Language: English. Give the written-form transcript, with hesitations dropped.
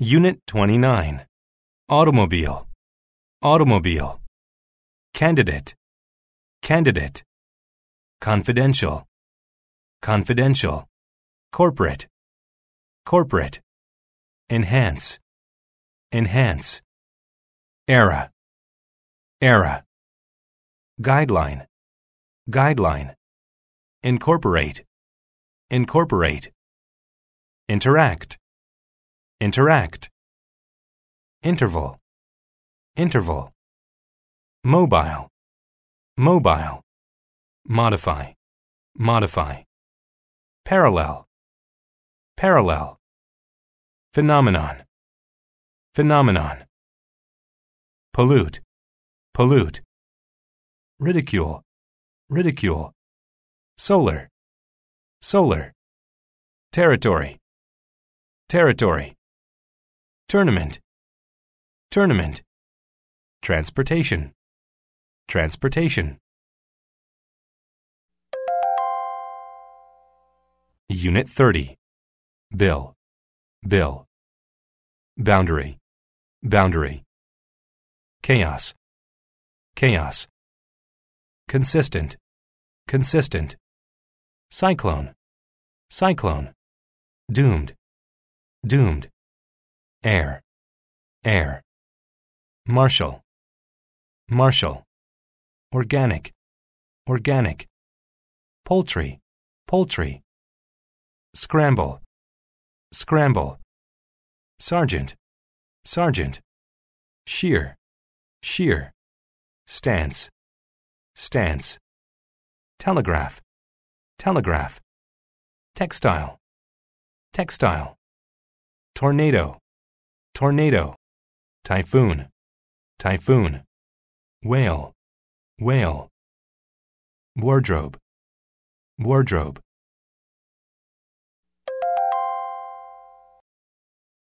Unit 29. Automobile. Automobile. Candidate. Candidate. Confidential. Confidential. Corporate. Corporate. Enhance. Enhance. Era. Era. Guideline. Guideline. Incorporate. Incorporate. Interact. Interact. Interval. Interval. Mobile. Mobile. Modify. Modify. Parallel. Parallel. Phenomenon. Phenomenon. Pollute. Pollute. Ridicule. Ridicule. Solar. Solar. Territory. Territory. Tournament. Tournament. Transportation. Transportation. Unit 30. Bill. Bill. Boundary. Boundary. Chaos. Chaos. Consistent. Consistent. Cyclone. Cyclone. Doomed. Doomed. Air. Air. Marshal. Marshal. Organic. Organic. Poultry. Poultry. Scramble. Scramble. Sergeant. Sergeant. Shear. Shear. Stance. Stance. Telegraph. Telegraph. Textile. Textile. Tornado. Tornado. Typhoon. Typhoon. Whale. Whale. Wardrobe. Wardrobe.